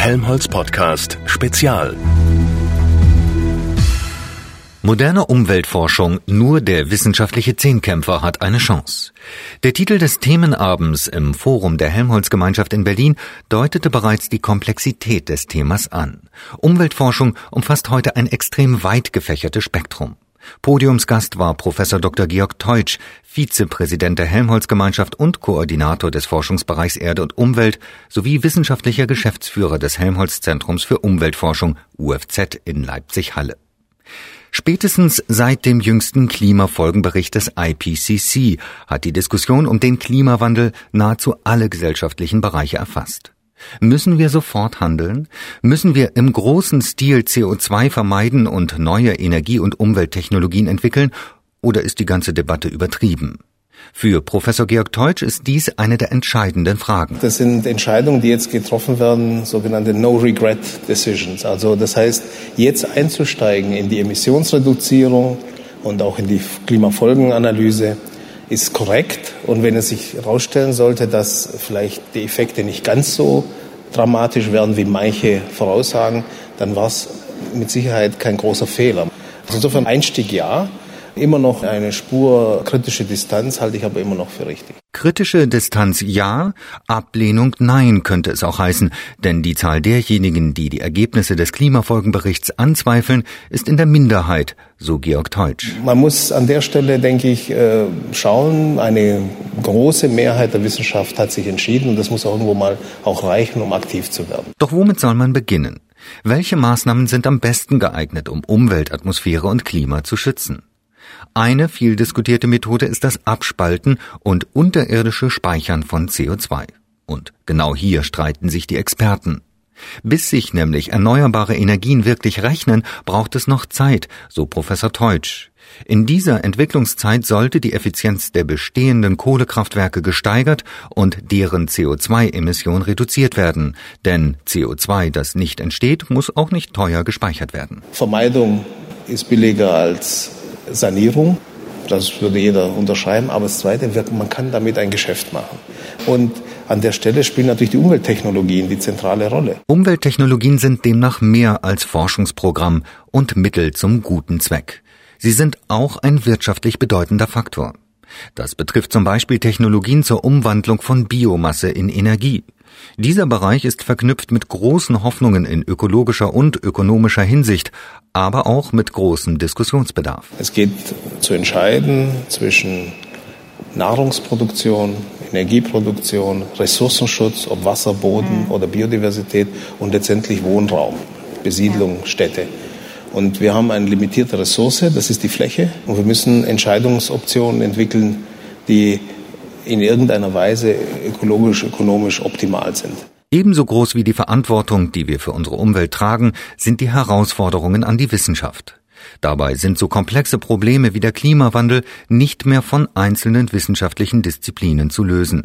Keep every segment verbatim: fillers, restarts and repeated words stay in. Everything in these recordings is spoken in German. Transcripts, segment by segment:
Helmholtz Podcast Spezial. Moderne Umweltforschung, nur der wissenschaftliche Zehnkämpfer hat eine Chance. Der Titel des Themenabends im Forum der Helmholtz-Gemeinschaft in Berlin deutete bereits die Komplexität des Themas an. Umweltforschung umfasst heute ein extrem weit gefächertes Spektrum. Podiumsgast war Professor Doktor Georg Teutsch, Vizepräsident der Helmholtz-Gemeinschaft und Koordinator des Forschungsbereichs Erde und Umwelt sowie wissenschaftlicher Geschäftsführer des Helmholtz-Zentrums für Umweltforschung U F Z in Leipzig-Halle. Spätestens seit dem jüngsten Klimafolgenbericht des I P C C hat die Diskussion um den Klimawandel nahezu alle gesellschaftlichen Bereiche erfasst. Müssen wir sofort handeln? Müssen wir im großen Stil C O zwei vermeiden und neue Energie- und Umwelttechnologien entwickeln? Oder ist die ganze Debatte übertrieben? Für Professor Georg Teutsch ist dies eine der entscheidenden Fragen. Das sind Entscheidungen, die jetzt getroffen werden, sogenannte No-Regret-Decisions. Also das heißt, jetzt einzusteigen in die Emissionsreduzierung und auch in die Klimafolgenanalyse ist korrekt. Und wenn es sich herausstellen sollte, dass vielleicht die Effekte nicht ganz so dramatisch werden, wie manche voraussagen, dann war es mit Sicherheit kein großer Fehler. Also insofern Einstieg ja. Immer noch eine Spur kritische Distanz halte ich aber immer noch für richtig. Kritische Distanz ja, Ablehnung nein könnte es auch heißen, denn die Zahl derjenigen, die die Ergebnisse des Klimafolgenberichts anzweifeln, ist in der Minderheit, so Georg Teutsch. Man muss an der Stelle, denke ich, schauen, eine große Mehrheit der Wissenschaft hat sich entschieden und das muss auch irgendwo mal auch reichen, um aktiv zu werden. Doch womit soll man beginnen? Welche Maßnahmen sind am besten geeignet, um Umwelt, Atmosphäre und Klima zu schützen? Eine viel diskutierte Methode ist das Abspalten und unterirdische Speichern von C O zwei. Und genau hier streiten sich die Experten. Bis sich nämlich erneuerbare Energien wirklich rechnen, braucht es noch Zeit, so Professor Teutsch. In dieser Entwicklungszeit sollte die Effizienz der bestehenden Kohlekraftwerke gesteigert und deren C O zwei Emission reduziert werden. Denn C O zwei, das nicht entsteht, muss auch nicht teuer gespeichert werden. Vermeidung ist billiger als Sanierung, das würde jeder unterschreiben, aber das Zweite, man kann damit ein Geschäft machen. Und an der Stelle spielen natürlich die Umwelttechnologien die zentrale Rolle. Umwelttechnologien sind demnach mehr als Forschungsprogramm und Mittel zum guten Zweck. Sie sind auch ein wirtschaftlich bedeutender Faktor. Das betrifft zum Beispiel Technologien zur Umwandlung von Biomasse in Energie. Dieser Bereich ist verknüpft mit großen Hoffnungen in ökologischer und ökonomischer Hinsicht, aber auch mit großem Diskussionsbedarf. Es geht zu entscheiden zwischen Nahrungsproduktion, Energieproduktion, Ressourcenschutz, ob Wasser, Boden oder Biodiversität und letztendlich Wohnraum, Besiedlung, Städte. Und wir haben eine limitierte Ressource, das ist die Fläche. Und wir müssen Entscheidungsoptionen entwickeln, die in irgendeiner Weise ökologisch, ökonomisch optimal sind. Ebenso groß wie die Verantwortung, die wir für unsere Umwelt tragen, sind die Herausforderungen an die Wissenschaft. Dabei sind so komplexe Probleme wie der Klimawandel nicht mehr von einzelnen wissenschaftlichen Disziplinen zu lösen.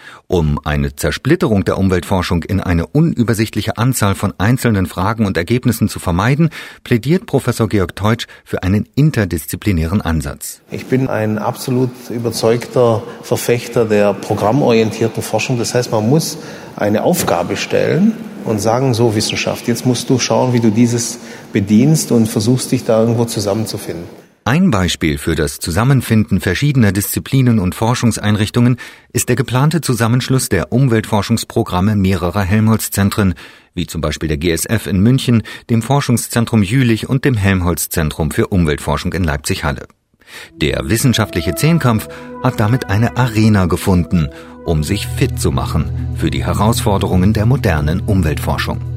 Um eine Zersplitterung der Umweltforschung in eine unübersichtliche Anzahl von einzelnen Fragen und Ergebnissen zu vermeiden, plädiert Professor Georg Teutsch für einen interdisziplinären Ansatz. Ich bin ein absolut überzeugter Verfechter der programmorientierten Forschung. Das heißt, man muss eine Aufgabe stellen und sagen, so Wissenschaft, jetzt musst du schauen, wie du dieses bedienst und versuchst, dich da irgendwo zusammenzufinden. Ein Beispiel für das Zusammenfinden verschiedener Disziplinen und Forschungseinrichtungen ist der geplante Zusammenschluss der Umweltforschungsprogramme mehrerer Helmholtz-Zentren, wie zum Beispiel der G S F in München, dem Forschungszentrum Jülich und dem Helmholtz-Zentrum für Umweltforschung in Leipzig-Halle. Der wissenschaftliche Zehnkampf hat damit eine Arena gefunden, um sich fit zu machen für die Herausforderungen der modernen Umweltforschung.